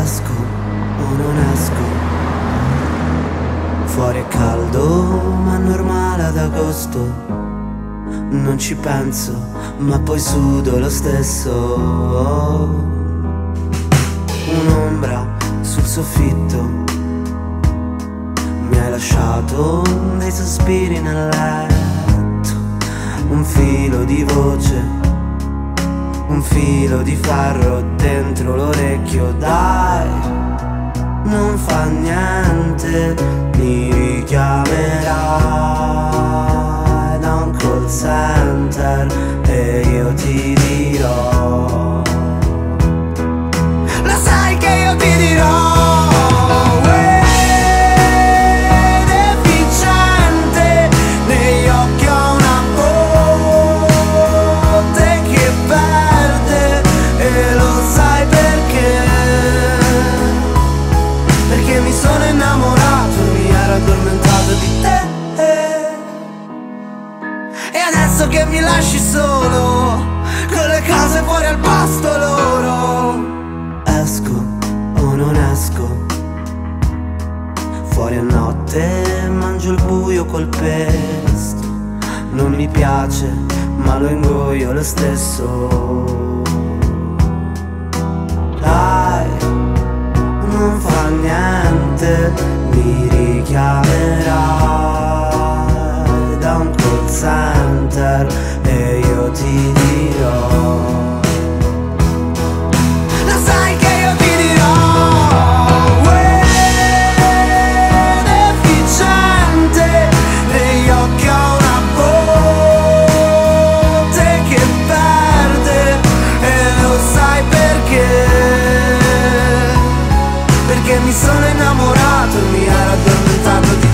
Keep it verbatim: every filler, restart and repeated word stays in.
Esco o non esco, fuori è caldo ma normale ad agosto. Non ci penso ma poi sudo lo stesso. Un'ombra sul soffitto, mi hai lasciato dei sospiri nel letto. Un filo di voce, un filo di ferro dentro l'orecchio. Dai, non fa niente, mi richiamerai da un call center e io ti dirò, lo sai che io ti dirò. Che mi lasci solo con le cose fuori al pasto loro. Esco o non esco, fuori a notte mangio il buio col pesto. Non mi piace ma lo ingoio lo stesso. Dai, non fa niente, mi richiamerai da un call center e io ti dirò, lo sai che io ti dirò. Uè, deficiente, negli occhi ho una botte che perde e lo sai perché? Perché mi sono innamorato e mi ero addormentato di